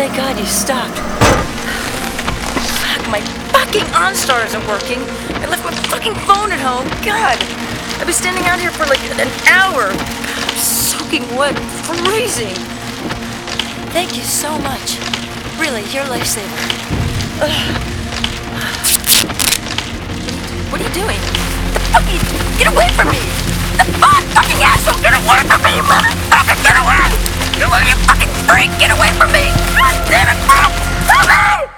Thank God you stopped. Fuck, my fucking OnStar isn't working. I left my fucking phone at home. God, I've been standing out here for like an hour. I'm soaking wet, freezing. Thank you so much. Really, you're a lifesaver. What are you doing? The fuck you? Get away from me! The fucking asshole! Get away from me, you motherfucker! Get away! Get away, you fucking freak! Get away from me! God damn it, bro! Help me!